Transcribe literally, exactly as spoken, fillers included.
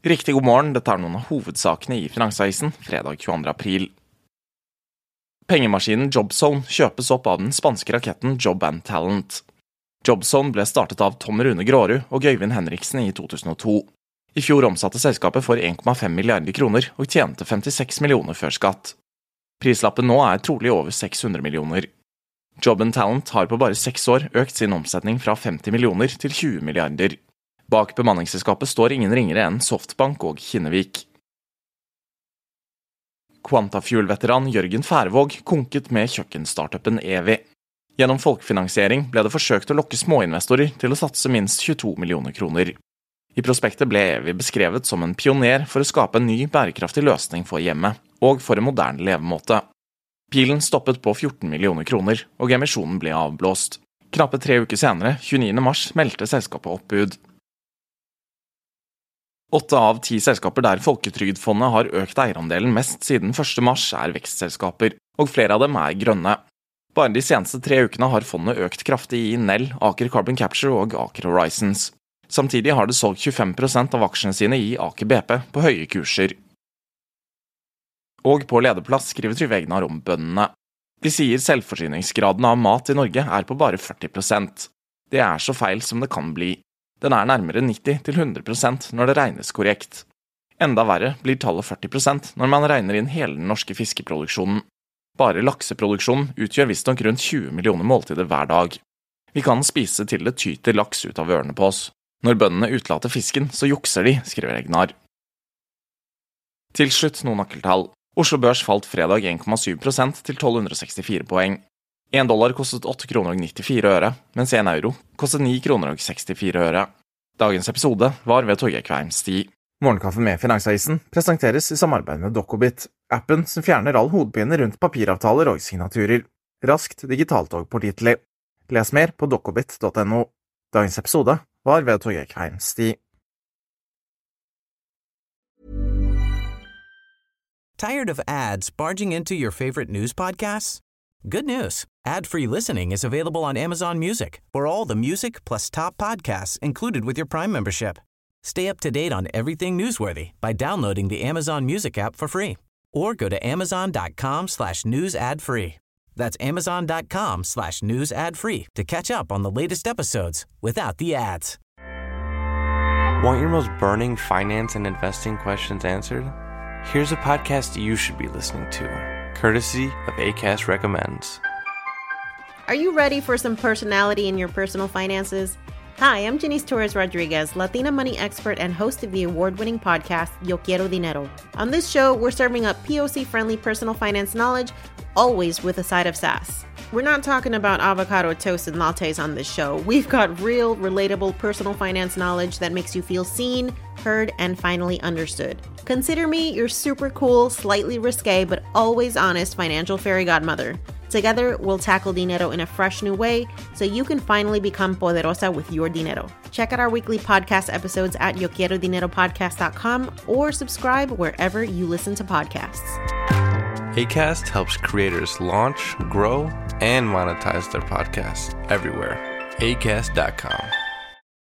Riktig god morgen, dette er noen av hovedsakene i Finansavisen, fredag tjueandre april. Pengemaskinen Jobzone kjøpes opp av den spanske raketten Job and Talent. Jobzone ble startet av Tom Rune Grårud og Øyvind Henriksen i to tusen og to. I fjor omsatte selskapet for en komma fem milliarder kroner og tjente femtiseks millioner før skatt. Prislappen nå er trolig over seks hundre millioner. Job and Talent har på bare seks år økt sin omsetning fra femti millioner til tjue milliarder. Bak bemanningsselskapet står ingen ringere enn Softbank og Kinnevik. Quantafuel-veteran Jørgen Færvåg konket med kjøkkenstartupen Evi. Gjennom folkefinansiering ble det forsøkt å lokke småinvestorer til å satse minst tjueto millioner kroner. I prospektet ble Evi beskrevet som en pioner for å skape en ny bærekraftig løsning for hjemmet, og for en moderne levemåte. Pilen stoppet på fjorten millioner kroner, og emisjonen ble avblåst. Knappe tre uker senere, tjueniende mars, meldte selskapet oppbud. Åtte av ti selskaper der Folketrygdfondet har økt eierandelen mest siden første mars er vekstselskaper, og flere av dem er grønne. Bare de seneste tre ukene har fondet økt kraftig i Nell, Aker Carbon Capture og Aker Horizons. Samtidig har det solgt tjuefem prosent av aksjene sine i Aker B P på høye kurser. Og på lederplass skriver Trygve Egnar om bøndene. De sier selvforsyningsgraden av mat i Norge er på bare førti prosent. Det er så feil som det kan bli. Den er nærmere nitti til hundre prosent når det regnes korrekt. Enda verre blir tallet førti prosent når man regner inn hele den norske fiskeproduksjonen. Bare lakseproduksjonen utgjør visstnok rundt tjue millioner måltider hver dag. Vi kan spise til det tyter laks ut av ørene på oss. Når bøndene utlater fisken, så jukser de, skriver Egnar. Til slutt noen nøkkeltall. Oslo Børs falt fredag en komma syv prosent til tolv hundre sekstifire poeng. En dollar kostet åtte kroner og nittifire øre, mens en euro kostet ni kroner og sekstifire øre. Dagens episode var ved Torgeir Kveim Stig. Morgenkaffe med Finansavisen presenteres i samarbeid med Dokobit, appen som fjerner all hodepine rundt papiravtaler og signaturer. Raskt digitalt og pålitelig. Les mer på dokobit punktum no. Dagens episode var ved Torgeir Kveim Stig. Tired of ads barging into your favorite news podcasts? Good news. Ad-free listening is available on Amazon Music for all the music plus top podcasts included with your Prime membership. Stay up to date on everything newsworthy by downloading the Amazon Music app for free or go to amazon.com slash news ad free. That's amazon.com slash news ad free to catch up on the latest episodes without the ads. Want your most burning finance and investing questions answered? Here's a podcast you should be listening to, courtesy of Acast Recommends. Are you ready for some personality in your personal finances? Hi, I'm Janice Torres-Rodriguez, Latina money expert and host of the award-winning podcast, Yo Quiero Dinero. On this show, we're serving up P O C-friendly personal finance knowledge, always with a side of sass. We're not talking about avocado toast and lattes on this show. We've got real, relatable personal finance knowledge that makes you feel seen, heard, and finally understood. Consider me your super cool, slightly risque, but always honest financial fairy godmother. Together, we'll tackle dinero in a fresh new way so you can finally become poderosa with your dinero. Check out our weekly podcast episodes at yo quiero dinero podcast dot com or subscribe wherever you listen to podcasts. Acast helps creators launch, grow, and monetize their podcasts everywhere. acast dot com.